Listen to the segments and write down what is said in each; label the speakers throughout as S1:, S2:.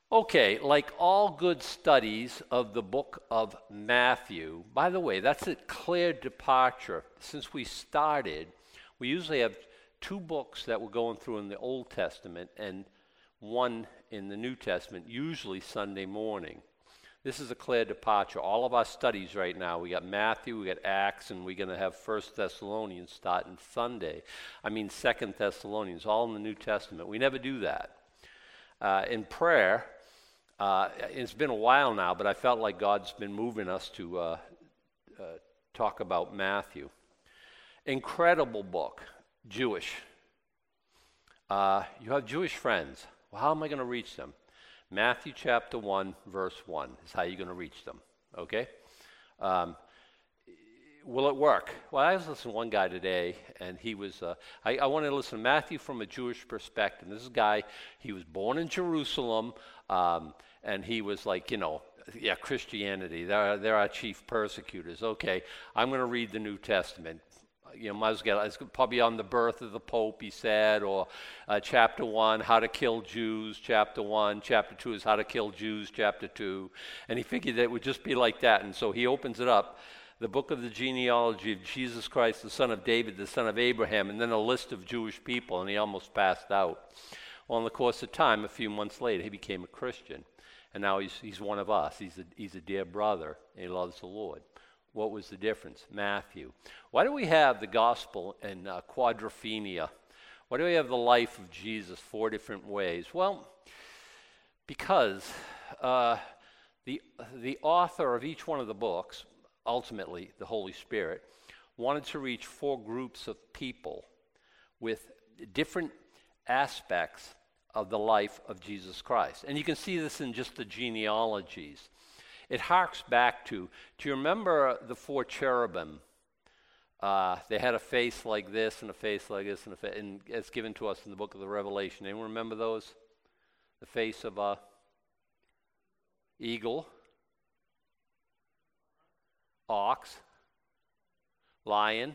S1: Okay, like all good studies of the book of Matthew, by the way, that's a clear departure. Since we started, we usually have two books that we're going through in the Old Testament and one in the New Testament, usually Sunday morning. This is a clear departure. All of our studies right now, we got Matthew, we got Acts, and we're going to have 1 Thessalonians starting Sunday. Second Thessalonians, all in the New Testament. We never do that. In prayer, it's been a while now, but I felt like God's been moving us to talk about Matthew. Incredible book, Jewish. You have Jewish friends. Well, how am I going to reach them? Matthew chapter 1, verse 1 is how you're going to reach them, okay? Will it work? Well, I was listening to one guy today, and he was, I wanted to listen to Matthew from a Jewish perspective. This is a guy, he was born in Jerusalem, and he was like, Christianity, they're our chief persecutors. Okay, I'm going to read the New Testament. Might as well it's probably on the birth of the Pope, he said, or chapter 1, how to kill Jews, chapter 1, chapter 2 is how to kill Jews, chapter 2. And he figured that it would just be like that. And so he opens it up, the book of the genealogy of Jesus Christ, the son of David, the son of Abraham, and then a list of Jewish people, and he almost passed out. Well, in the course of time, a few months later, he became a Christian. And now he's one of us. He's a dear brother, and he loves the Lord. What was the difference? Matthew. Why do we have the gospel in quadrophenia? Why do we have the life of Jesus 4 different ways? Well, because the author of each one of the books, ultimately the Holy Spirit, wanted to reach 4 groups of people with different aspects of the life of Jesus Christ. And you can see this in just the genealogies. It harks back to, do you remember the 4 cherubim? They had a face like this and a face like this, and it's given to us in the book of the Revelation. Anyone remember those? The face of a eagle, ox, lion,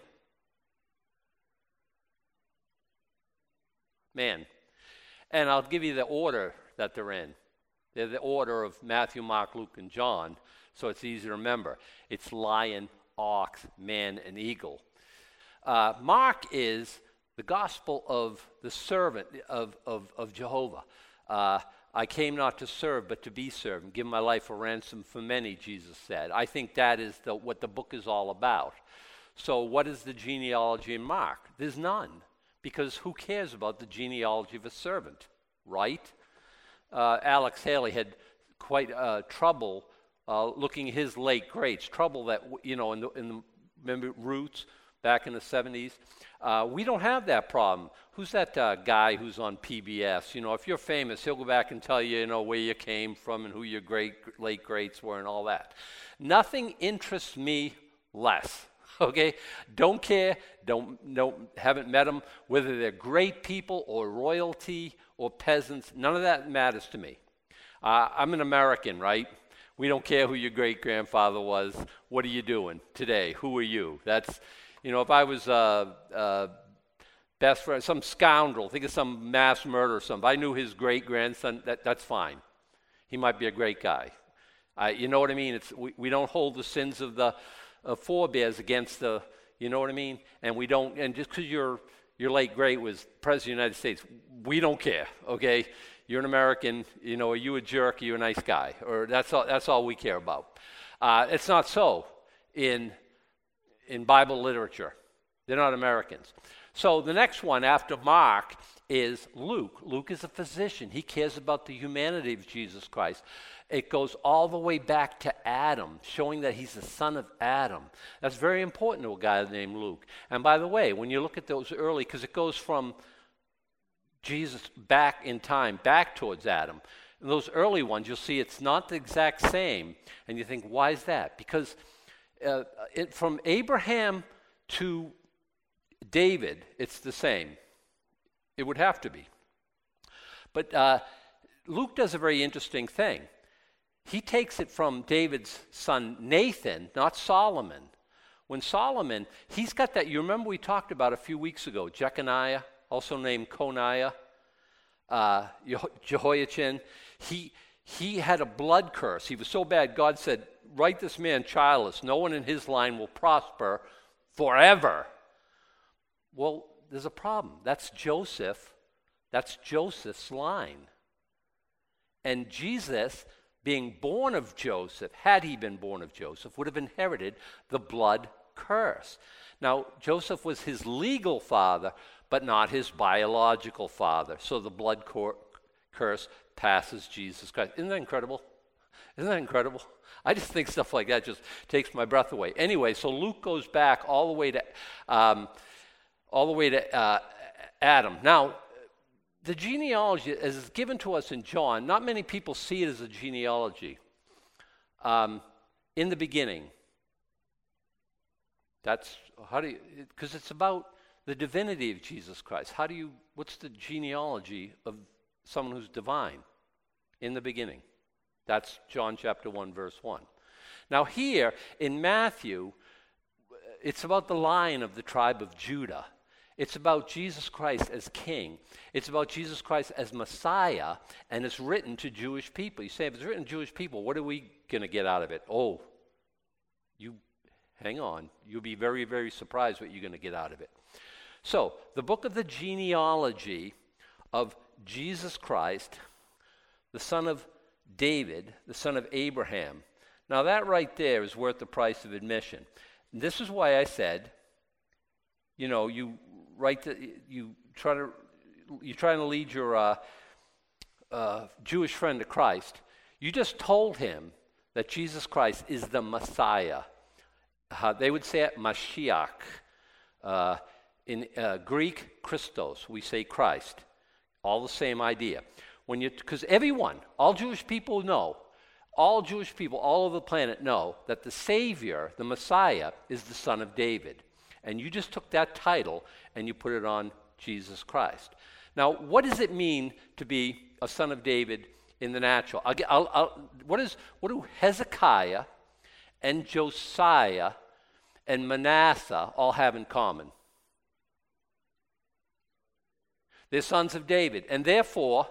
S1: man. And I'll give you the order that they're in. They're the order of Matthew, Mark, Luke, and John, so it's easy to remember. It's lion, ox, man, and eagle. Mark is the gospel of the servant of Jehovah. I came not to serve, but to be served, and give my life a ransom for many, Jesus said. I think that is what the book is all about. So what is the genealogy in Mark? There's none, because who cares about the genealogy of a servant, right? Alex Haley had quite trouble looking at his late greats, trouble that, in the remember Roots back in the 70s. We don't have that problem. Who's that guy who's on PBS? If you're famous, he'll go back and tell you, where you came from and who your late greats were and all that. Nothing interests me less. Okay, don't care, haven't met them, whether they're great people or royalty or peasants, none of that matters to me. I'm an American, right? We don't care who your great-grandfather was. What are you doing today? Who are you? That's, if I was best friend, some scoundrel, think of some mass murder or something. If I knew his great-grandson, that's fine. He might be a great guy. You know what I mean? We don't hold the sins of the forebears against the, you know what I mean? And we don't, and just because your late great was President of the United States, we don't care, okay? You're an American, are you a jerk, are you a nice guy? Or that's all we care about. It's not so in Bible literature. They're not Americans. So the next one after Mark is Luke. Luke is a physician. He cares about the humanity of Jesus Christ. It goes all the way back to Adam, showing that he's the son of Adam. That's very important to a guy named Luke. And by the way, when you look at those early, because it goes from Jesus back in time, back towards Adam. And those early ones, you'll see it's not the exact same. And you think, why is that? Because from Abraham to David, it's the same. It would have to be. But Luke does a very interesting thing. He takes it from David's son Nathan, not Solomon. When Solomon, he's got that, you remember we talked about a few weeks ago, Jeconiah, also named Coniah, Jehoiachin. he had a blood curse. He was so bad, God said, write this man childless. No one in his line will prosper forever. Well, there's a problem. That's Joseph. That's Joseph's line. And Jesus, being born of Joseph, had he been born of Joseph, would have inherited the blood curse. Now, Joseph was his legal father, but not his biological father. So the blood curse passes Jesus Christ. Isn't that incredible? Isn't that incredible? I just think stuff like that just takes my breath away. Anyway, so Luke goes back all the way to Adam. Now, the genealogy as is given to us in John, not many people see it as a genealogy. In the beginning. That's how do you? Because it's about the divinity of Jesus Christ. What's the genealogy of someone who's divine? In the beginning. That's John chapter 1, verse 1. Now here in Matthew, it's about the line of the tribe of Judah. It's about Jesus Christ as king. It's about Jesus Christ as Messiah, and it's written to Jewish people. You say, if it's written to Jewish people, what are we going to get out of it? Oh, you hang on. You'll be very, very surprised what you're going to get out of it. So, the book of the genealogy of Jesus Christ, the son of David, the son of Abraham. Now that right there is worth the price of admission. And this is why I said, you're trying to lead your Jewish friend to Christ. You just told him that Jesus Christ is the Messiah. They would say it Mashiach. In Greek, Christos. We say Christ. All the same idea. Because all Jewish people know, all Jewish people all over the planet know that the Savior, the Messiah, is the son of David. And you just took that title and you put it on Jesus Christ. Now, what does it mean to be a son of David in the natural? What do Hezekiah and Josiah and Manasseh all have in common? They're sons of David. And therefore,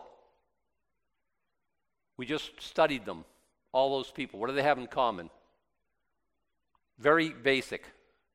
S1: we just studied them, all those people. What do they have in common? Very basic.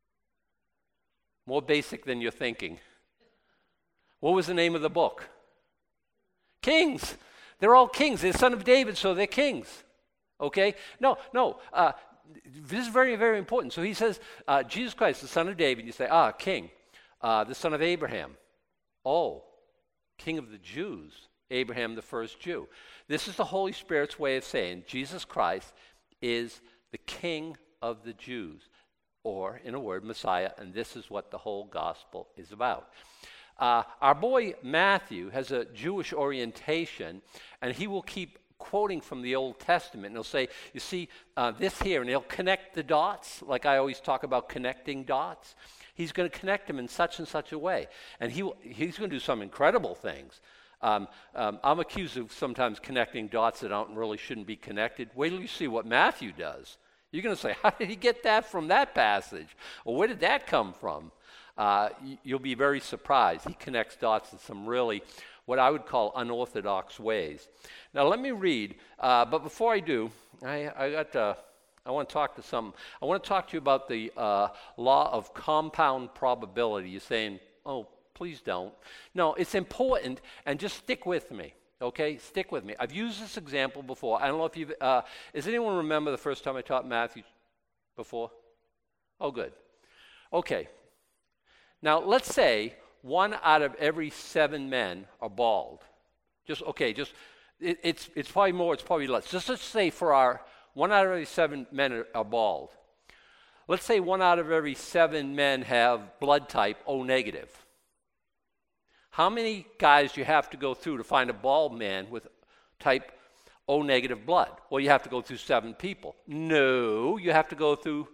S1: More basic than you're thinking. What was the name of the book? Kings. They're all kings. They're son of David, so they're kings. Okay? No. This is very, very important. So he says, Jesus Christ, the son of David. You say, king. The son of Abraham. Oh, king of the Jews. Abraham, the first Jew. This is the Holy Spirit's way of saying Jesus Christ is the King of the Jews, or, in a word, Messiah, and this is what the whole gospel is about. Our boy Matthew has a Jewish orientation, and he will keep quoting from the Old Testament, and he'll say, you see, this here, and he'll connect the dots, like I always talk about connecting dots. He's going to connect them in such and such a way, and he's going to do some incredible things. I'm accused of sometimes connecting dots that really shouldn't be connected. Wait till you see what Matthew does. You're going to say, how did he get that from that passage? Or where did that come from? You'll be very surprised. He connects dots in some really, what I would call unorthodox ways. Now let me read, but before I do, I want to talk to some. I want to talk to you about the law of compound probability. You're saying, oh, please don't. No, it's important, and just stick with me, okay? Stick with me. I've used this example before. I don't know if you've, does anyone remember the first time I taught Matthew before? Oh, good. Okay. Now, let's say 1 out of every 7 men are bald. It's probably more, it's probably less. Just let's say for our 1 out of every 7 men are bald. Let's say 1 out of every 7 men have blood type O negative. How many guys do you have to go through to find a bald man with type O negative blood? Well, you have to go through 7 people. No, you have to go through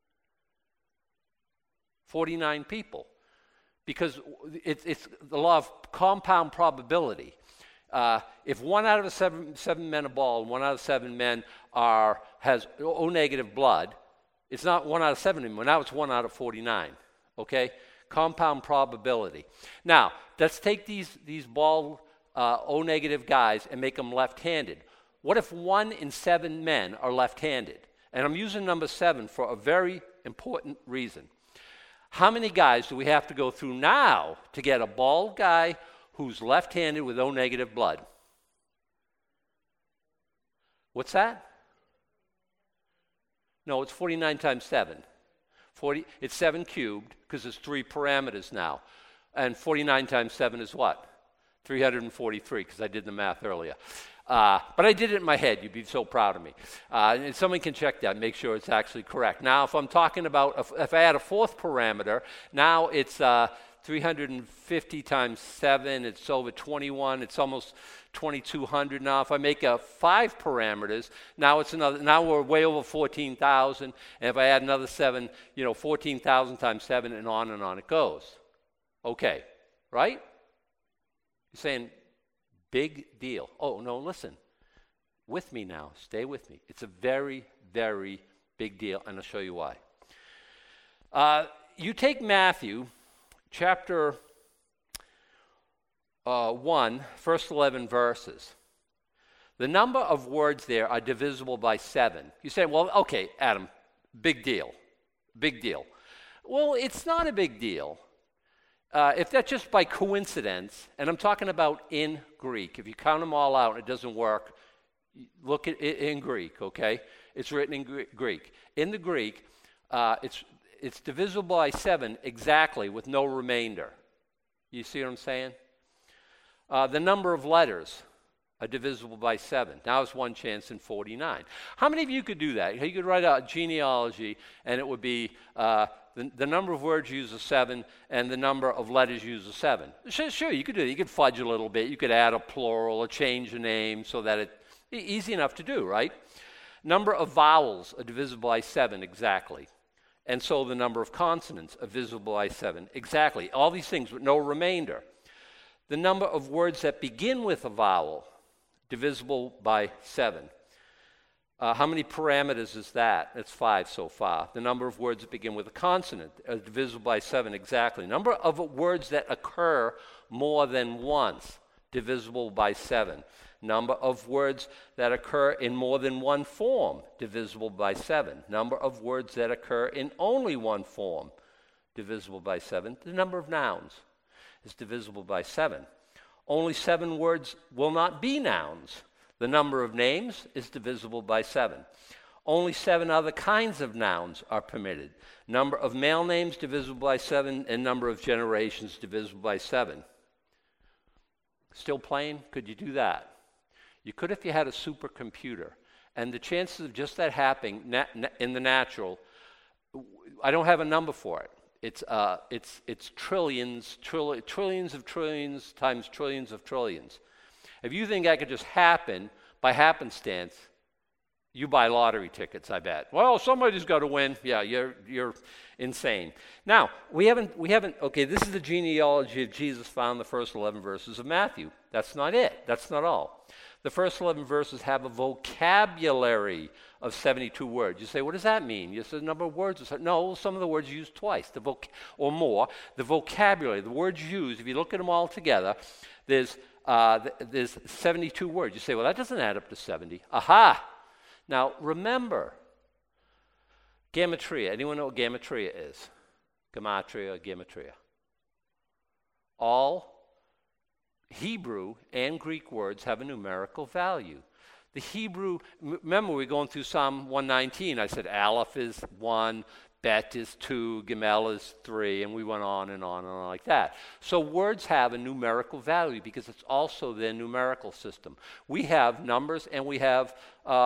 S1: 49 people. Because it's the law of compound probability. If 1 out of 7 men are bald, and 1 out of 7 men has O negative blood, it's not 1 out of 7 anymore. Now it's 1 out of 49. Okay? Compound probability. Now, let's take these bald O negative guys and make them left-handed. What if 1 in 7 men are left-handed? And I'm using number 7 for a very important reason. How many guys do we have to go through now to get a bald guy who's left-handed with O negative blood? What's that? No, it's 49 times 7. It's 7 cubed because it's 3 parameters now. And 49 times 7 is what? 343, because I did the math earlier. But I did it in my head. You'd be so proud of me. And someone can check that and make sure it's actually correct. Now, if I'm talking about, if I add a 4th parameter, now it's 350 times 7. It's over 21. It's almost 2,200 now. If I make 5 parameters, now we're way over 14,000. And if I add another 7, 14,000 times 7, and on it goes. Okay, right? You're saying, big deal. Oh, no, listen. With me now. Stay with me. It's a very, very big deal, and I'll show you why. You take Matthew chapter 1, first 11 verses. The number of words there are divisible by 7. You say, well, okay, Adam, big deal. Big deal. Well, it's not a big deal. If that's just by coincidence, and I'm talking about in Greek, if you count them all out and it doesn't work, look at it in Greek, okay? It's written in Greek. In the Greek, it's divisible by 7 exactly with no remainder. You see what I'm saying? The number of letters are divisible by 7. Now it's 1 chance in 49. How many of you could do that? You could write a genealogy, and it would be the number of words used is 7, and the number of letters used is 7. Sure, you could do that. You could fudge a little bit. You could add a plural or change a name so that it's easy enough to do, right? Number of vowels are divisible by 7 exactly. And so the number of consonants are divisible by 7 exactly. All these things with no remainder. The number of words that begin with a vowel, divisible by 7. How many parameters is that? It's 5 so far. The number of words that begin with a consonant are divisible by 7 exactly. Number of words that occur more than once, divisible by 7. Number of words that occur in more than one form, divisible by 7. Number of words that occur in only one form, divisible by 7. The number of nouns is divisible by 7. Only 7 words will not be nouns. The number of names is divisible by 7. Only 7 other kinds of nouns are permitted. Number of male names divisible by 7, and number of generations divisible by 7. Still playing? Could you do that? You could if you had a supercomputer. And the chances of just that happening in the natural, I don't have a number for it. It's trillions of trillions times trillions of trillions. If you think that could just happen by happenstance, you buy lottery tickets, I bet. Well, somebody's got to win. Yeah, you're insane. Now, we haven't, okay, this is the genealogy of Jesus found in the first 11 verses of Matthew. That's not it. That's not all. The first 11 verses have a vocabulary of 72 words. You say, what does that mean? You say the number of words. No, some of the words used twice, or more. The vocabulary, the words used, if you look at them all together, there's 72 words. You say, well, that doesn't add up to 70. Aha! Now, remember, gematria. Anyone know what gematria is? Gematria. All Hebrew and Greek words have a numerical value. The Hebrew, remember we're going through Psalm 119. I said Aleph is 1, Bet is 2, Gimel is 3, and we went on and on and on like that. So words have a numerical value because it's also their numerical system. We have numbers and we have,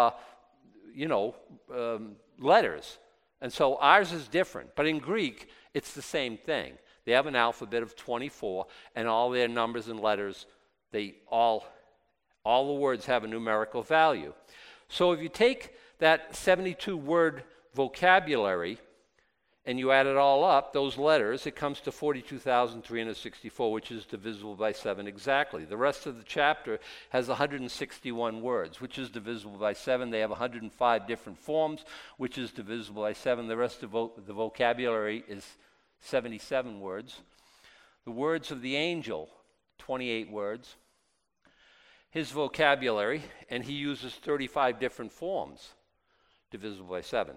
S1: letters. And so ours is different. But in Greek, it's the same thing. They have an alphabet of 24, and all their numbers and letters, all the words have a numerical value. So if you take that 72-word vocabulary and you add it all up, those letters, it comes to 42,364, which is divisible by 7 exactly. The rest of the chapter has 161 words, which is divisible by 7. They have 105 different forms, which is divisible by 7. The rest of the vocabulary is 77 words. The words of the angel, 28 words. his vocabulary, and he uses 35 different forms divisible by 7.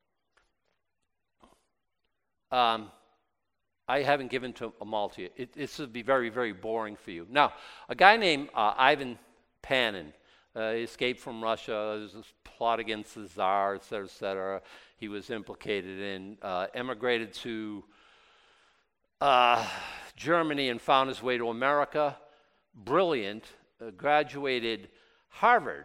S1: I haven't given them all to you. This would be very, very boring for you. Now, a guy named Ivan Panin, he escaped from Russia. There was this plot against the Tsar, et cetera, et cetera. He was implicated in, emigrated to Germany and found his way to America. Brilliant, graduated Harvard.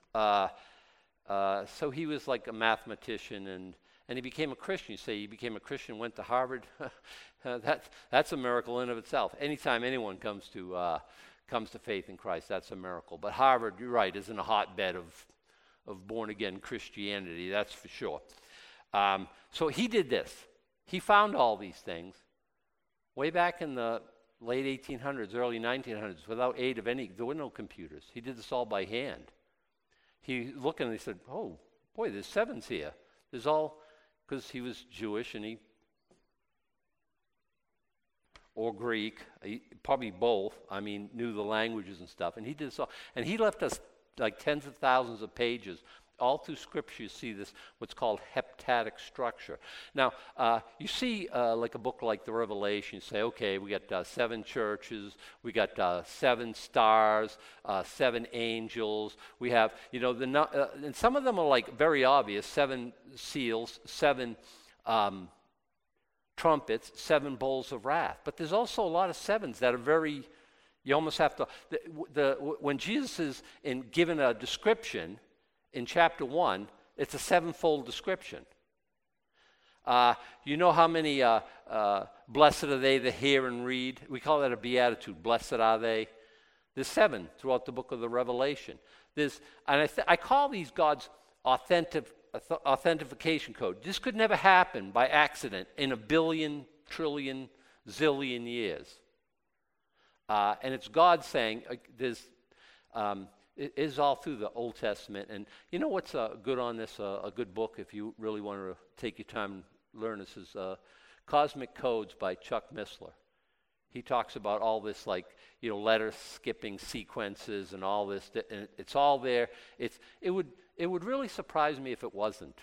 S1: So he was like a mathematician, and he became a Christian. You say he became a Christian, went to Harvard. That's a miracle in of itself. Anytime anyone comes to faith in Christ, that's a miracle. But Harvard, you're right, isn't a hotbed of born-again Christianity, that's for sure. So he did this. He found all these things way back in the late 1800s, early 1900s, without aid of any, there were no computers. He did this all by hand. He looked and he said, oh, boy, there's 7s here. There's all, because he was Jewish and or Greek, probably both, knew the languages and stuff. And he did this all. And he left us like tens of thousands of pages. All through Scripture, you see this, what's called heptadic structure. Now, you see like a book like the Revelation, you say, okay, we got 7 churches, we got 7 stars, 7 angels, we have, and some of them are like very obvious, 7 seals, 7 trumpets, 7 bowls of wrath. But there's also a lot of 7s that are very, you almost have to, when Jesus is given a description, in chapter 1, it's a 7-fold description. You know how many blessed are they that hear and read? We call that a beatitude. Blessed are they. There's 7 throughout the book of the Revelation. I call these God's authentication code. This could never happen by accident in a billion, trillion, zillion years. And it's God saying there's... It is all through the Old Testament. And you know what's good on this, a good book, if you really want to take your time and learn this, is Cosmic Codes by Chuck Missler. He talks about all this, like, letter skipping sequences and all this. And it's all there. It would really surprise me if it wasn't.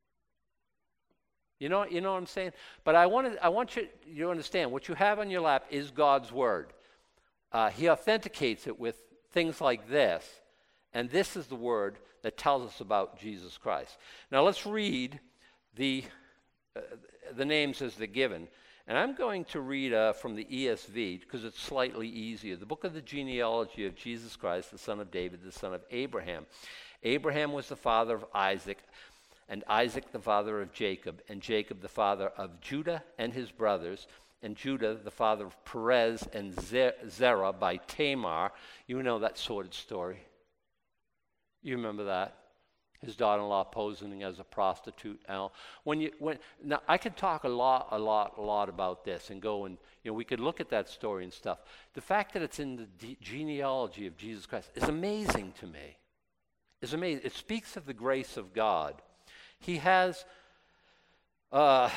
S1: You know what I'm saying? But I want you to understand, what you have on your lap is God's Word. He authenticates it with things like this, and this is the word that tells us about Jesus Christ. Now let's read the names as they're given, and I'm going to read from the ESV because it's slightly easier. The book of the genealogy of Jesus Christ, the son of David, the son of Abraham. Abraham was the father of Isaac, and Isaac the father of Jacob, and Jacob the father of Judah and his brothers, and Judah, the father of Perez and Zerah by Tamar. You know that sordid story. You remember that? His daughter-in-law posing as a prostitute. Now, now I could talk a lot about this and go and, we could look at that story and stuff. The fact that it's in the genealogy of Jesus Christ is amazing to me. It's amazing. It speaks of the grace of God. He has a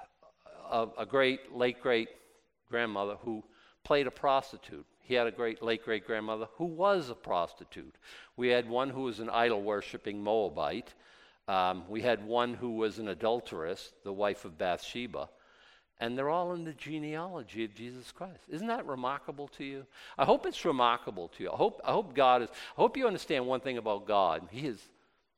S1: late great grandmother who played a prostitute. He had a late great grandmother who was a prostitute. We had one who was an idol worshiping Moabite. We had one who was an adulteress, the wife of Bathsheba. And they're all in the genealogy of Jesus Christ. Isn't that remarkable to you? I hope it's remarkable to you. I hope you understand one thing about God. He is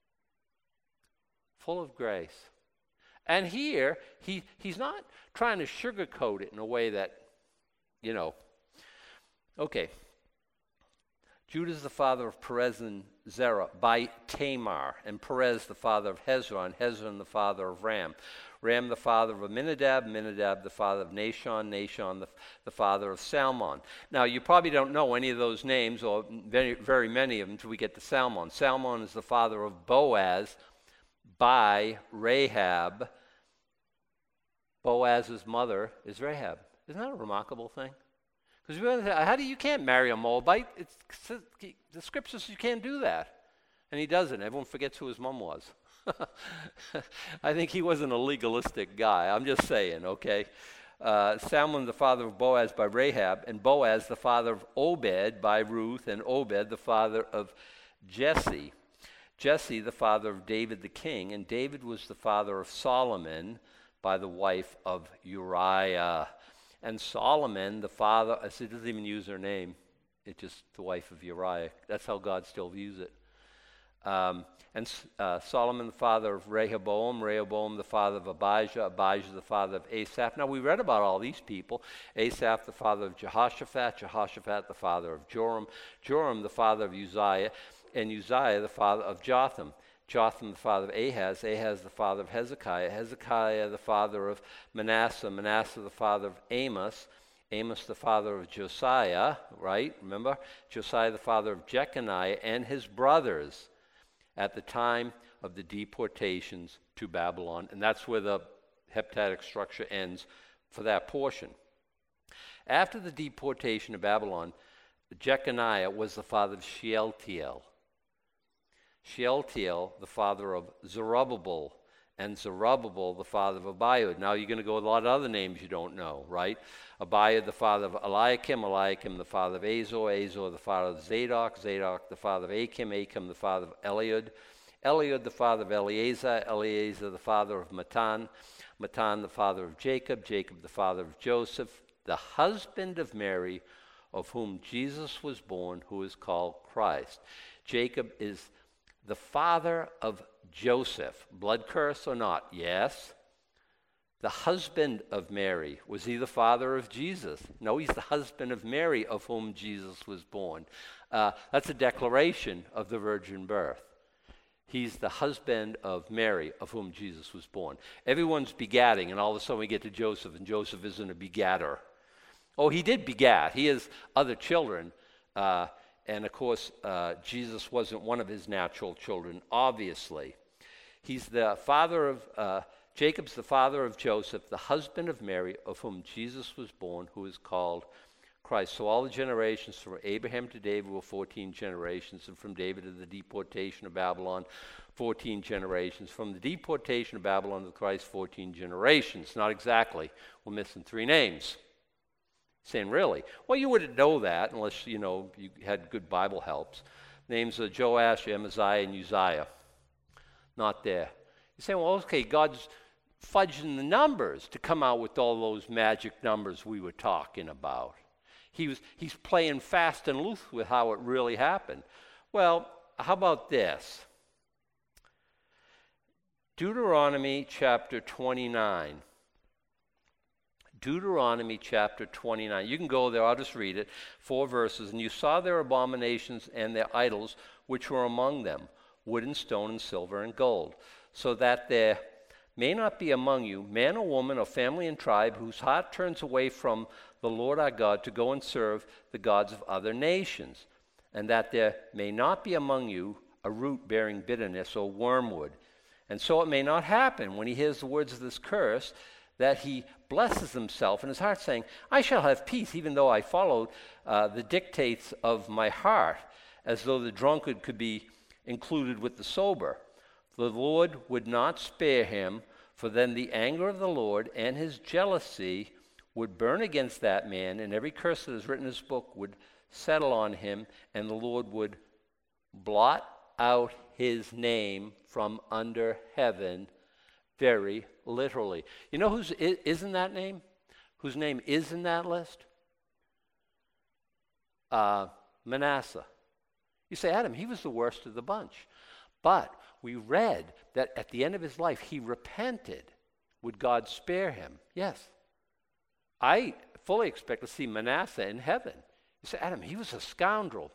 S1: full of grace. And here, he's not trying to sugarcoat it in a way that, Okay. Judah the father of Perez and Zerah by Tamar, and Perez the father of Hezron, Hezron the father of Ram, Ram the father of Amminadab, Amminadab the father of Nahshon, Nahshon the father of Salmon. Now, you probably don't know any of those names, or very, very many of them, until we get to Salmon. Salmon is the father of Boaz by Rahab. Boaz's mother is Rahab. Isn't that a remarkable thing? Because you can't marry a Moabite. The scripture says you can't do that. And he doesn't. Everyone forgets who his mom was. I think he wasn't a legalistic guy. I'm just saying, okay? Salmon the father of Boaz by Rahab, and Boaz the father of Obed by Ruth, and Obed the father of Jesse. Jesse the father of David the king, and David was the father of Solomon by the wife of Uriah. And Solomon the father, it doesn't even use her name, it's just the wife of Uriah. That's how God still views it. Solomon the father of Rehoboam, Rehoboam the father of Abijah, Abijah the father of Asaph. Now we read about all these people. Asaph the father of Jehoshaphat, Jehoshaphat the father of Joram, Joram the father of Uzziah, and Uzziah the father of Jotham, Jotham the father of Ahaz, Ahaz the father of Hezekiah, Hezekiah the father of Manasseh, Manasseh the father of Amos, Amos the father of Josiah, right? Remember? Josiah the father of Jeconiah and his brothers at the time of the deportations to Babylon. And that's where the heptadic structure ends for that portion. After the deportation to Babylon, Jeconiah was the father of Shealtiel. Shealtiel, the father of Zerubbabel, and Zerubbabel, the father of Abiud. Now you're going to go with a lot of other names you don't know, right? Abiud, the father of Eliakim, Eliakim, the father of Azor, Azor, the father of Zadok, Zadok, the father of Achim, Achim, the father of Eliud, Eliud, the father of Eleazar, Eleazar, the father of Matan, Matan, the father of Jacob, Jacob, the father of Joseph, the husband of Mary, of whom Jesus was born, who is called Christ. Jacob is the father of Joseph. Blood curse or not? Yes. The husband of Mary. Was he the father of Jesus? No, he's the husband of Mary, of whom Jesus was born. That's a declaration of the virgin birth. He's the husband of Mary, of whom Jesus was born. Everyone's begatting, and all of a sudden we get to Joseph, and Joseph isn't a begatter. Oh, he did begat. He has other children. And of course, Jesus wasn't one of his natural children, obviously. He's the father of, Jacob's the father of Joseph, the husband of Mary, of whom Jesus was born, who is called Christ. So all the generations from Abraham to David were 14 generations, and from David to the deportation of Babylon, 14 generations. From the deportation of Babylon to Christ, 14 generations. Not exactly. We're missing 3 names. Saying, really? Well, you wouldn't know that unless, you had good Bible helps. Names are Joash, Amaziah, and Uzziah. Not there. You say, well, okay, God's fudging the numbers to come out with all those magic numbers we were talking about. He's playing fast and loose with how it really happened. Well, how about this? Deuteronomy chapter 29. Deuteronomy chapter 29. You can go there, I'll just read it. 4 verses. And you saw their abominations and their idols which were among them, wood and stone and silver and gold, so that there may not be among you man or woman or family and tribe whose heart turns away from the Lord our God to go and serve the gods of other nations, and that there may not be among you a root bearing bitterness or wormwood. And so it may not happen when he hears the words of this curse that he blesses himself in his heart, saying, I shall have peace, even though I followed the dictates of my heart, as though the drunkard could be included with the sober. The Lord would not spare him, for then the anger of the Lord and his jealousy would burn against that man, and every curse that is written in this book would settle on him, and the Lord would blot out his name from under heaven, very literally. You know who's is in that name? Whose name is in that list? Manasseh. You say, Adam, he was the worst of the bunch. But we read that at the end of his life, he repented. Would God spare him? Yes. I fully expect to see Manasseh in heaven. You say, Adam, he was a scoundrel.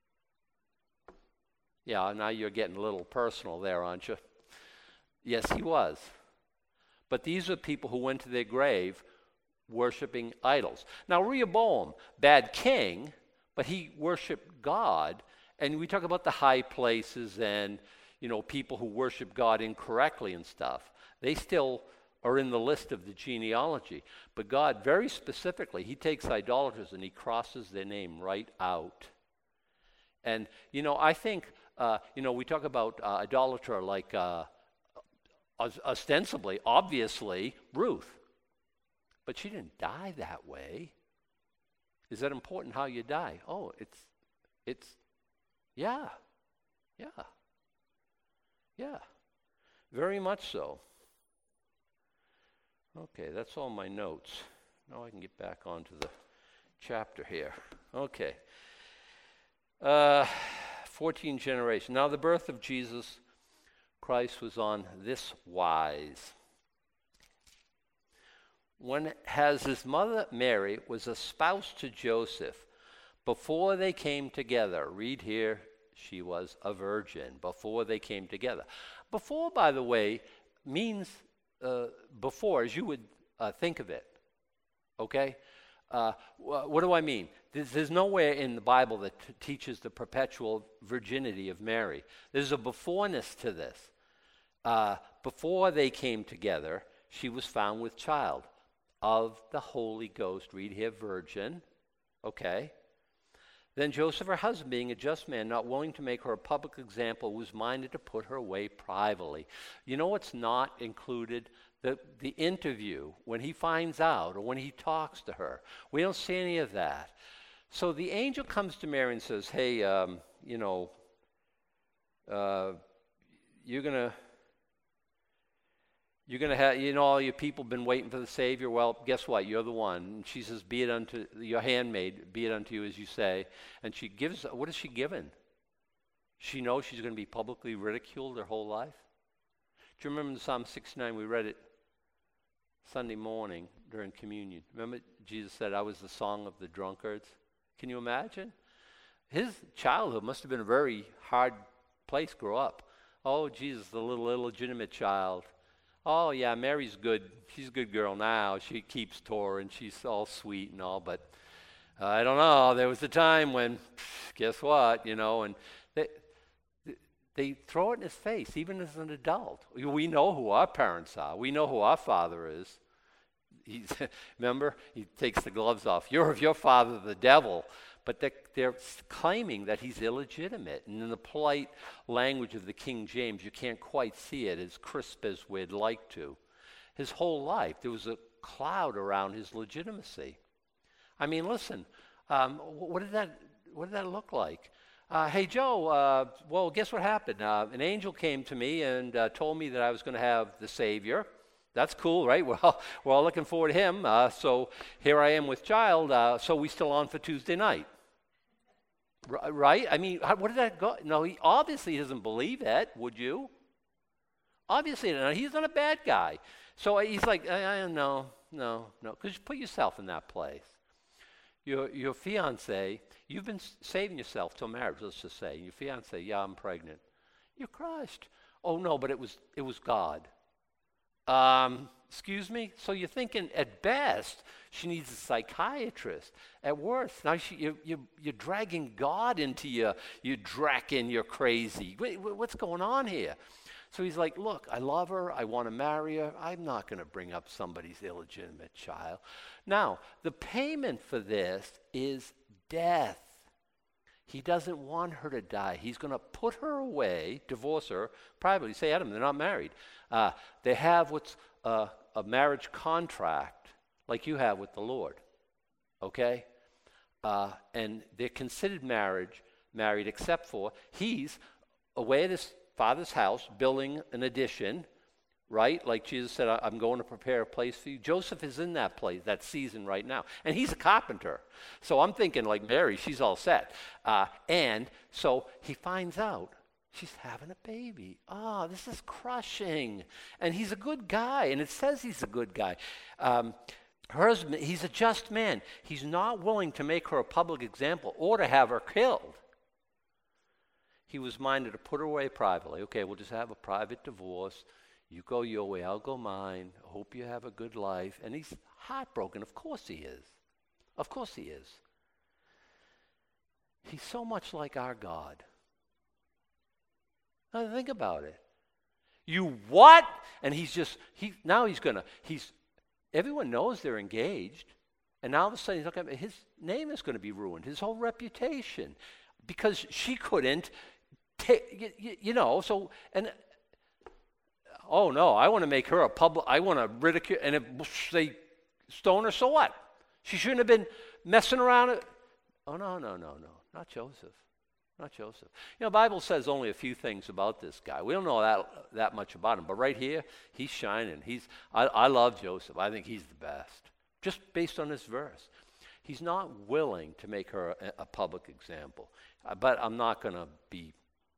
S1: Yeah, now you're getting a little personal there, aren't you? Yes, he was. But these are people who went to their grave worshiping idols. Now, Rehoboam, bad king, but he worshiped God. And we talk about the high places and, people who worship God incorrectly and stuff. They still are in the list of the genealogy. But God, very specifically, he takes idolaters and he crosses their name right out. And, I think, we talk about idolater like ostensibly, obviously, Ruth. But she didn't die that way. Is that important how you die? Oh, yeah. Very much so. Okay, that's all my notes. Now I can get back onto the chapter here. Okay. 14 generations. Now the birth of Jesus Christ was on this wise. When his mother Mary was espoused to Joseph, before they came together, read here, she was a virgin before they came together. Before, by the way, means before, as you would think of it. Okay? What do I mean? There's nowhere in the Bible that teaches the perpetual virginity of Mary. There's a beforeness to this. Before they came together, she was found with child of the Holy Ghost. Read here, virgin. Okay. Then Joseph, her husband, being a just man, not willing to make her a public example, was minded to put her away privately. You know what's not included? The interview, when he finds out or when he talks to her. We don't see any of that. So the angel comes to Mary and says, hey, you're going to have, all your people been waiting for the Savior. Well, guess what? You're the one. And she says, be it unto your handmaid, be it unto you as you say. And she gives, what is she given? She knows she's going to be publicly ridiculed her whole life. Do you remember in Psalm 69, we read it Sunday morning during communion? Remember Jesus said, I was the song of the drunkards? Can you imagine? His childhood must have been a very hard place to grow up. Oh, Jesus, the little illegitimate child. Oh, yeah, Mary's good. She's a good girl now. She keeps Torah, and she's all sweet and all. But I don't know. There was a time when, guess what, and they throw it in his face, even as an adult. We know who our parents are. We know who our father is. Remember, he takes the gloves off. You're of your father, the devil. But they're claiming that he's illegitimate. And in the polite language of the King James, you can't quite see it as crisp as we'd like to. His whole life, there was a cloud around his legitimacy. I mean, listen, what did that look like? Hey, Joe, well, guess what happened? An angel came to me and told me that I was going to have the Savior. That's cool, right? Well, we're all looking forward to him. So here I am with child. So we still on for Tuesday night. Right? I mean, what did that go? No, he obviously doesn't believe it, would you? Obviously, no, he's not a bad guy. So he's like, no. Because you put yourself in that place. Your fiance, you've been saving yourself till marriage, let's just say. Your fiance, yeah, I'm pregnant. You're crushed. Oh, no, but it was God. Excuse me? So you're thinking, at best, she needs a psychiatrist. At worst, now you're dragging God into your Draken, you're crazy. What's going on here? So he's like, look, I love her. I want to marry her. I'm not going to bring up somebody's illegitimate child. Now, the payment for this is death. He doesn't want her to die. He's going to put her away, divorce her privately. Say, Adam, they're not married. They have what's a marriage contract like you have with the Lord, okay? And they're considered married except for he's away at his father's house building an addition, right? Like Jesus said, I'm going to prepare a place for you. Joseph is in that place, that season right now. And he's a carpenter. So I'm thinking like Mary, she's all set. And so he finds out she's having a baby. Oh, this is crushing. And he's a good guy. And it says he's a good guy. Her husband, he's a just man. He's not willing to make her a public example or to have her killed. He was minded to put her away privately. Okay, we'll just have a private divorce. You go your way, I'll go mine. I hope you have a good life. And he's heartbroken. Of course he is. Of course he is. He's so much like our God. Now think about it. You what? And everyone knows they're engaged. And now all of a sudden, his name is going to be ruined. His whole reputation. Because she couldn't oh no, I want to make her I want to ridicule, and stone her, so what? She shouldn't have been messing around. Oh, no, not Joseph. Not Joseph. You know, the Bible says only a few things about this guy. We don't know that much about him, but right here, he's shining. I love Joseph. I think he's the best, just based on this verse. He's not willing to make her a public example, but I'm not going to be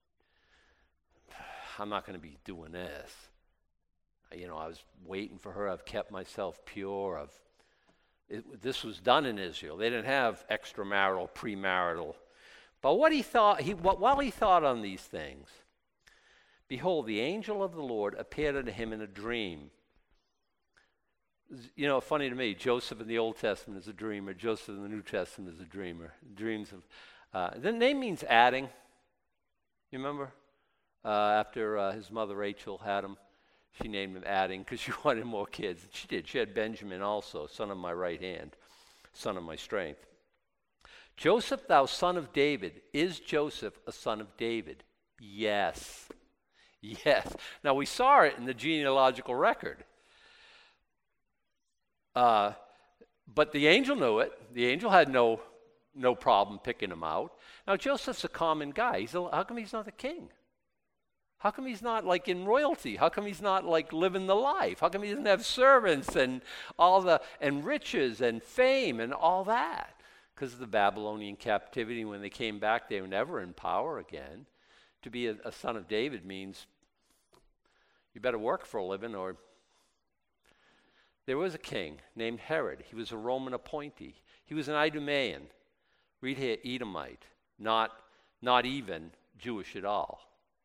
S1: doing this. You know, I was waiting for her. I've kept myself pure. This was done in Israel. They didn't have extramarital, premarital. But while he thought on these things, behold, the angel of the Lord appeared unto him in a dream. You know, funny to me, Joseph in the Old Testament is a dreamer. Joseph in the New Testament is a dreamer. Dreams of... the name means adding. You remember? After his mother Rachel had him, she named him Adding because she wanted more kids. She did. She had Benjamin also, son of my right hand, son of my strength. Joseph, thou son of David. Is Joseph a son of David? Yes. Yes. Now, we saw it in the genealogical record. But the angel knew it. The angel had no problem picking him out. Now, Joseph's a common guy. How come he's not the king? How come he's not like in royalty? How come he's not like living the life? How come he doesn't have servants and and riches and fame and all that? Because of the Babylonian captivity, when they came back, they were never in power again. To be a son of David means you better work for a living. Or there was a king named Herod. He was a Roman appointee. He was an Idumean. Read here, Edomite, not even Jewish at all.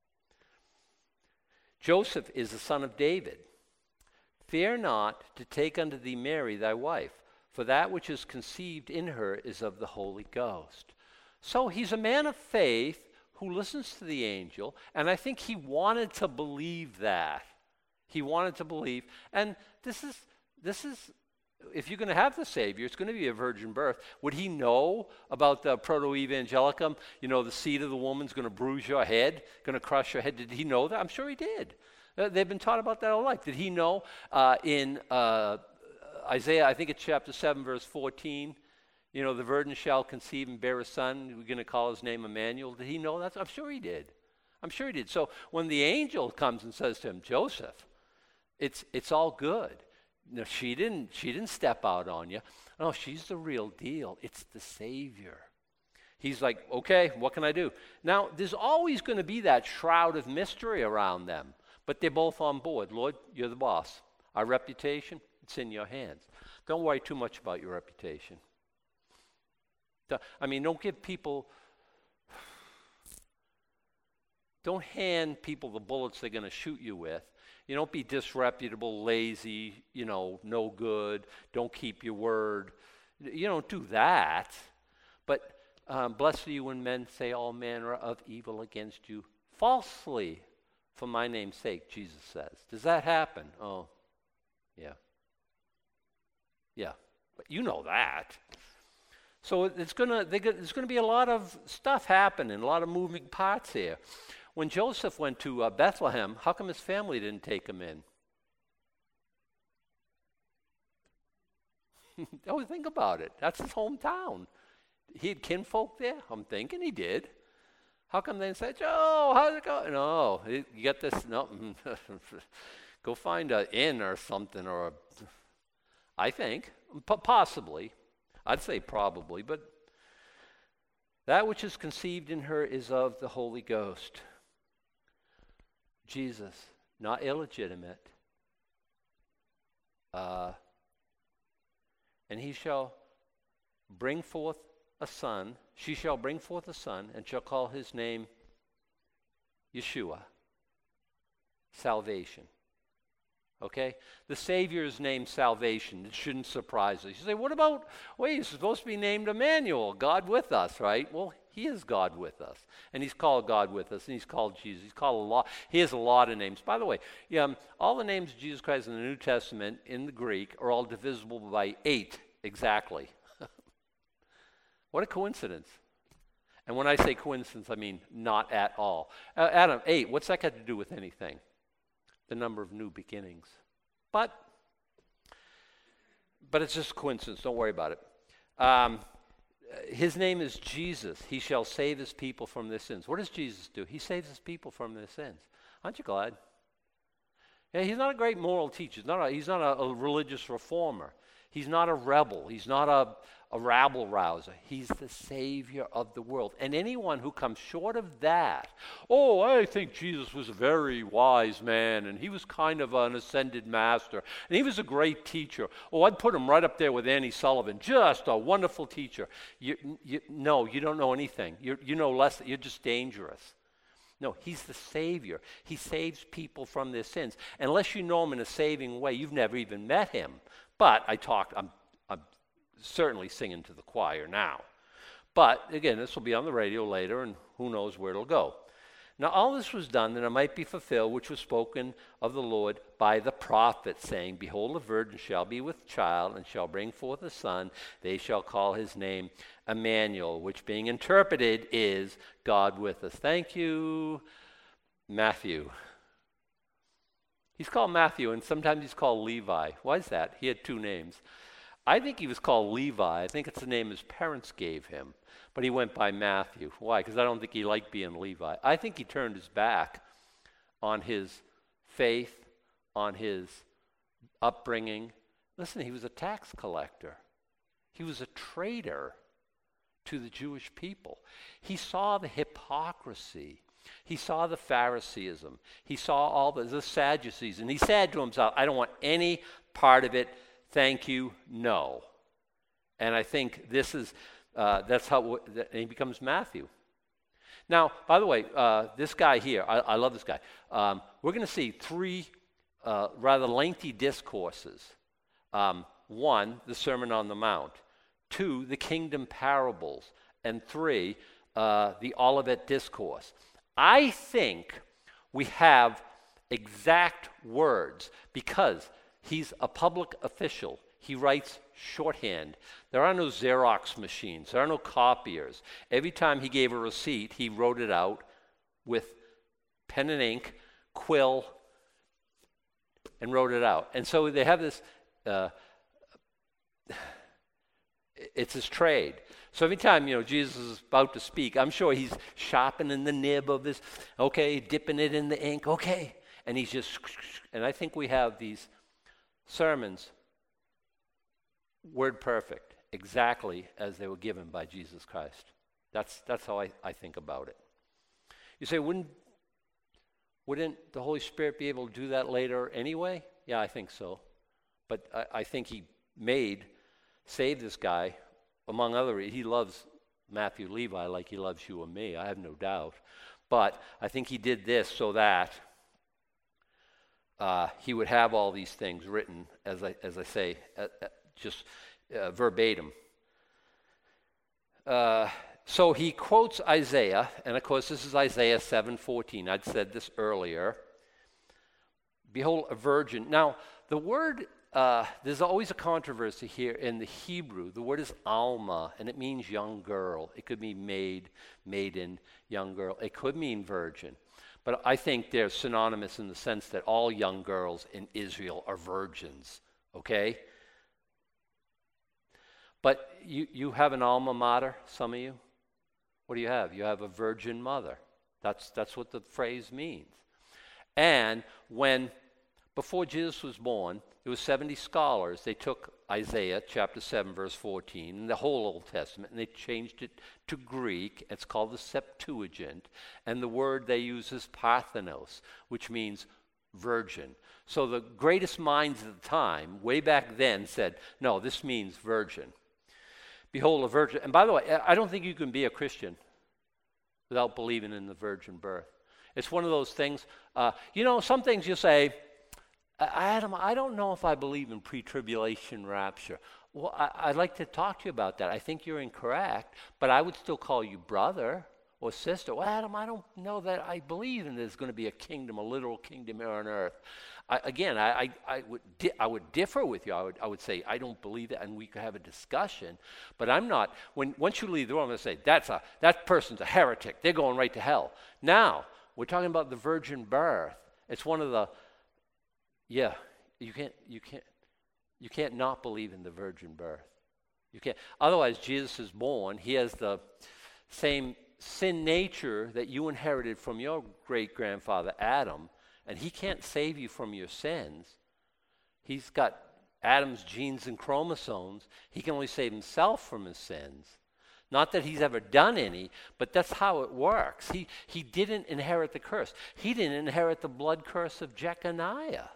S1: Joseph is the son of David. Fear not to take unto thee Mary thy wife, for that which is conceived in her is of the Holy Ghost. So he's a man of faith who listens to the angel, and I think he wanted to believe that. He wanted to believe, and this is if you're going to have the Savior, it's going to be a virgin birth. Would he know about the proto-evangelicum? You know, the seed of the woman's going to bruise your head, going to crush your head. Did he know that? I'm sure he did. They've been taught about that all life. Did he know in Isaiah, I think it's chapter 7, verse 14, you know, the virgin shall conceive and bear a son. We're going to call his name Emmanuel. Did he know that? I'm sure he did. I'm sure he did. So when the angel comes and says to him, Joseph, it's all good. No, she didn't step out on you. No, she's the real deal. It's the Savior. He's like, okay, what can I do? Now, there's always going to be that shroud of mystery around them, but they're both on board. Lord, you're the boss. Our reputation, it's in your hands. Don't worry too much about your reputation. Don't hand people the bullets they're going to shoot you with. You don't be disreputable, lazy, no good. Don't keep your word. You don't do that. But blessed are you when men say all manner of evil against you falsely for my name's sake, Jesus says. Does that happen? Oh, yeah. Yeah, but you know that. So there's going to be a lot of stuff happening, a lot of moving parts here. When Joseph went to Bethlehem, how come his family didn't take him in? Oh, think about it. That's his hometown. He had kinfolk there? I'm thinking he did. How come they didn't say, Joe, how's it going? No, you get this? No. Go find an inn or something, I think, possibly. I'd say probably, but that which is conceived in her is of the Holy Ghost. Jesus, not illegitimate. And he shall bring forth a son. She shall bring forth a son and shall call his name Yeshua, salvation. Okay? The Savior is named salvation. It shouldn't surprise us. You say, he's supposed to be named Emmanuel, God with us, right? Well, he is God with us. And he's called God with us, and he's called Jesus. He's called a lot. He has a lot of names. By the way, all the names of Jesus Christ in the New Testament in the Greek are all divisible by 8 exactly. What a coincidence. And when I say coincidence, I mean not at all. Adam, 8, what's that got to do with anything? The number of new beginnings. But but it's just a coincidence. Don't worry about it. His name is Jesus. He shall save his people from their sins. What does Jesus do? He saves his people from their sins. Aren't you glad? Yeah, he's not a great moral teacher. He's not a religious reformer. He's not a rebel. He's not a rabble rouser. He's the Savior of the world. And anyone who comes short of that, oh, I think Jesus was a very wise man, and he was kind of an ascended master, and he was a great teacher. Oh, I'd put him right up there with Annie Sullivan, just a wonderful teacher. No, you don't know anything. You know less. You're just dangerous. No, he's the Savior. He saves people from their sins. Unless you know him in a saving way, you've never even met him. But I'm certainly singing to the choir now. But again, this will be on the radio later, and who knows where it'll go. Now, all this was done that it might be fulfilled, which was spoken of the Lord by the prophet, saying, Behold, a virgin shall be with child, and shall bring forth a son. They shall call his name Emmanuel, which being interpreted is God with us. Thank you, Matthew. He's called Matthew, and sometimes he's called Levi. Why is that? He had two names. I think he was called Levi. I think it's the name his parents gave him. But he went by Matthew. Why? Because I don't think he liked being Levi. I think he turned his back on his faith, on his upbringing. Listen, he was a tax collector. He was a traitor to the Jewish people. He saw the hypocrisy. He saw the Phariseeism. He saw all the Sadducees. And he said to himself, I don't want any part of it. Thank you, no. And I think this is, that's how he becomes Matthew. Now, by the way, this guy here, I love this guy. We're going to see three rather lengthy discourses. One, the Sermon on the Mount. Two, the kingdom parables. And three, the Olivet Discourse. I think we have exact words because he's a public official. He writes shorthand. There are no Xerox machines. There are no copiers. Every time he gave a receipt, he wrote it out with pen and ink, quill, and wrote it out. And so they have this, it's his trade. So every time, Jesus is about to speak, I'm sure he's sharpening the nib of his, okay, dipping it in the ink, okay. And he's just, and I think we have these sermons, word perfect, exactly as they were given by Jesus Christ. That's how I think about it. You say, wouldn't the Holy Spirit be able to do that later anyway? Yeah, I think so. But I think he saved this guy, among other reasons. He loves Matthew Levi like he loves you and me, I have no doubt. But I think he did this so that he would have all these things written, as I say, just verbatim. So he quotes Isaiah, and of course this is Isaiah 7:14. I'd said this earlier. Behold, a virgin. Now, the word, there's always a controversy here in the Hebrew. The word is alma, and it means young girl. It could mean maiden, young girl. It could mean virgin. But I think they're synonymous in the sense that all young girls in Israel are virgins, okay? But you have an alma mater, some of you? What do you have? You have a virgin mother. That's what the phrase means. And before Jesus was born, there were 70 scholars. They took Isaiah chapter 7, verse 14, and the whole Old Testament, and they changed it to Greek. It's called the Septuagint. And the word they use is parthenos, which means virgin. So the greatest minds at the time, way back then, said, no, this means virgin. Behold, a virgin. And by the way, I don't think you can be a Christian without believing in the virgin birth. It's one of those things, some things you say, Adam, I don't know if I believe in pre-tribulation rapture. Well, I'd like to talk to you about that. I think you're incorrect, but I would still call you brother or sister. Well, Adam, I don't know that I believe in there's going to be a kingdom, a literal kingdom here on earth. I would differ with you. I would say I don't believe it, and we could have a discussion. But I'm not. Once you leave the room, I'm going to say that person's a heretic. They're going right to hell. Now we're talking about the virgin birth. It's one of the. Yeah, you can't. You can't not believe in the virgin birth. You can't. Otherwise, Jesus is born. He has the same sin nature that you inherited from your great-grandfather Adam, and he can't save you from your sins. He's got Adam's genes and chromosomes. He can only save himself from his sins. Not that he's ever done any, but that's how it works. He didn't inherit the curse. He didn't inherit the blood curse of Jeconiah.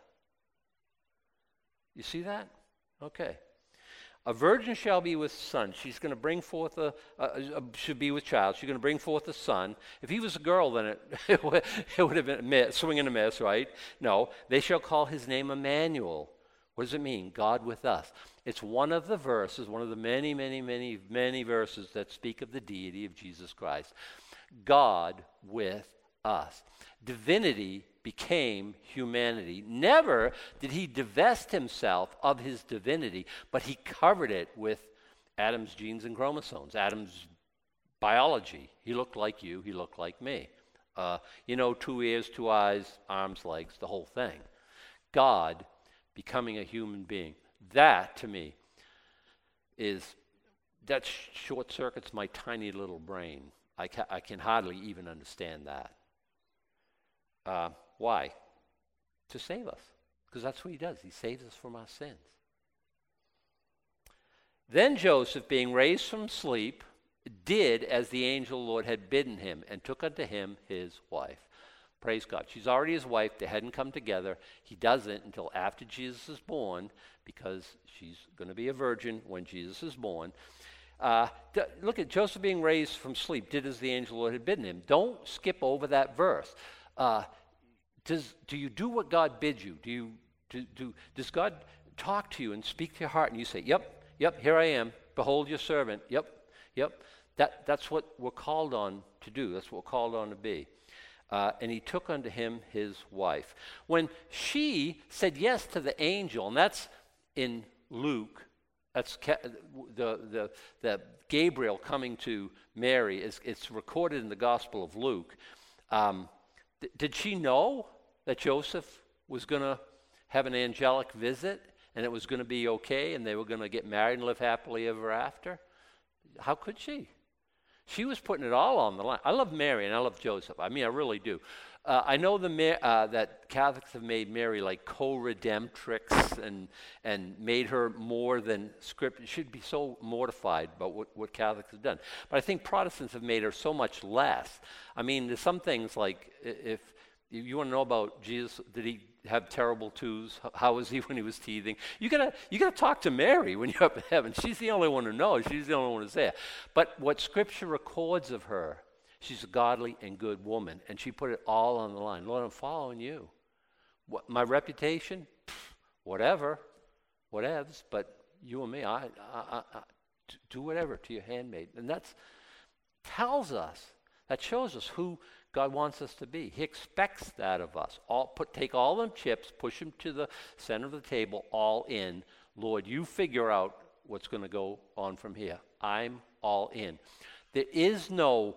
S1: You see that? Okay. A virgin shall be with son. She's going to bring forth should be with child. She's going to bring forth a son. If he was a girl, then it would have been a miss, swing and a miss, right? No. They shall call his name Emmanuel. What does it mean? God with us. It's one of the verses, one of the many, many, many, many verses that speak of the deity of Jesus Christ. God with us. Divinity became humanity. Never did he divest himself of his divinity, but he covered it with Adam's genes and chromosomes, Adam's biology. He looked like you, he looked like me. 2 ears, 2 eyes, arms, legs, the whole thing. God becoming a human being. That, to me, that short circuits my tiny little brain. I can hardly even understand that. Why? To save us. Because that's what he does. He saves us from our sins. Then Joseph, being raised from sleep, did as the angel Lord had bidden him, and took unto him his wife. Praise God. She's already his wife. They hadn't come together. He doesn't until after Jesus is born, because she's going to be a virgin when Jesus is born. Look at Joseph being raised from sleep, did as the angel Lord had bidden him. Don't skip over that verse. Do you do what God bids you? Does God talk to you and speak to your heart, and you say, yep, here I am, behold your servant, yep. That's what we're called on to do. That's what we're called on to be. And he took unto him his wife. When she said yes to the angel, and that's in Luke, that's the Gabriel coming to Mary. It's recorded in the Gospel of Luke. Did she know that Joseph was going to have an angelic visit and it was going to be okay and they were going to get married and live happily ever after? How could she? She was putting it all on the line. I love Mary and I love Joseph. I mean, I really do. I know that Catholics have made Mary like co-redemptrix and made her more than Scripture. She should be so mortified about what Catholics have done. But I think Protestants have made her so much less. I mean, there's some things like if you want to know about Jesus, did he have terrible twos? How was he when he was teething? You gotta talk to Mary when you're up in heaven. She's the only one who knows. She's the only one to say it. But what Scripture records of her, she's a godly and good woman, and she put it all on the line. Lord, I'm following you. My reputation, whatevs, but you and me, I do whatever to your handmaid. And that shows us who God wants us to be. He expects that of us. Take all them chips, push them to the center of the table, all in. Lord, you figure out what's going to go on from here. I'm all in. There is no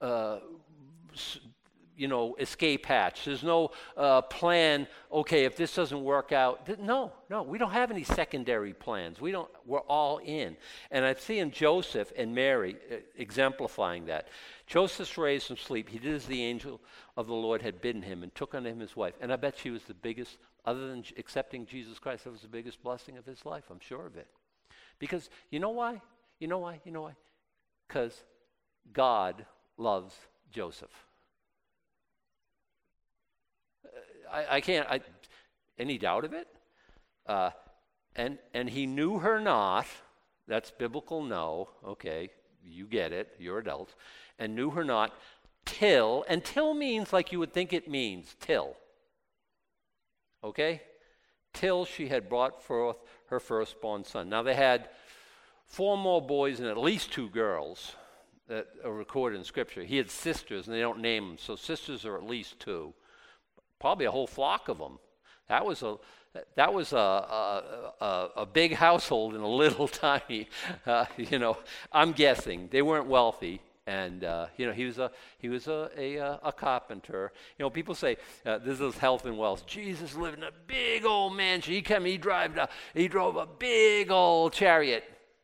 S1: escape hatch. There's no plan, okay, if this doesn't work out. No, we don't have any secondary plans. We're all in. And I see in Joseph and Mary exemplifying that. Joseph's raised from sleep. He did as the angel of the Lord had bidden him and took unto him his wife. And I bet she was the biggest, other than accepting Jesus Christ, that was the biggest blessing of his life. I'm sure of it. Because you know why? Because God loves Joseph. I can't, any doubt of it? And he knew her not. That's biblical no. Okay, you get it. You're adults. And knew her not till, and till means like you would think it means, till. Okay? Till she had brought forth her firstborn son. Now they had 4 more boys and at least 2 girls that are recorded in Scripture. He had sisters, and they don't name them, so sisters are at least 2. Probably a whole flock of them. That was a big household in a little tiny, I'm guessing. They weren't wealthy. And he was a carpenter. People say this is health and wealth. Jesus lived in a big old mansion. He drove a big old chariot.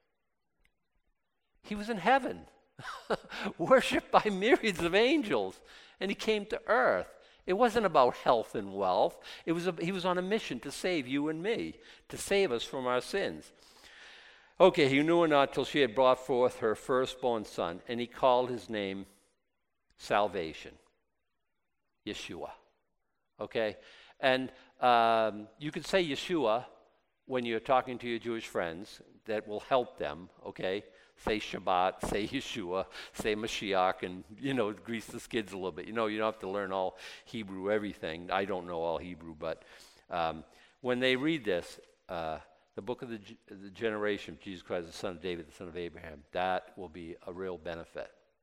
S1: He was in heaven, worshipped by myriads of angels, and he came to earth. It wasn't about health and wealth. He was on a mission to save you and me, to save us from our sins. Okay, he knew her not till she had brought forth her firstborn son, and he called his name Salvation, Yeshua. Okay? And you could say Yeshua when you're talking to your Jewish friends. That will help them, okay? Say Shabbat, say Yeshua, say Mashiach, and, grease the skids a little bit. You don't have to learn all Hebrew, everything. I don't know all Hebrew, but when they read this, the book of the generation of Jesus Christ, the son of David, the son of Abraham, that will be a real benefit.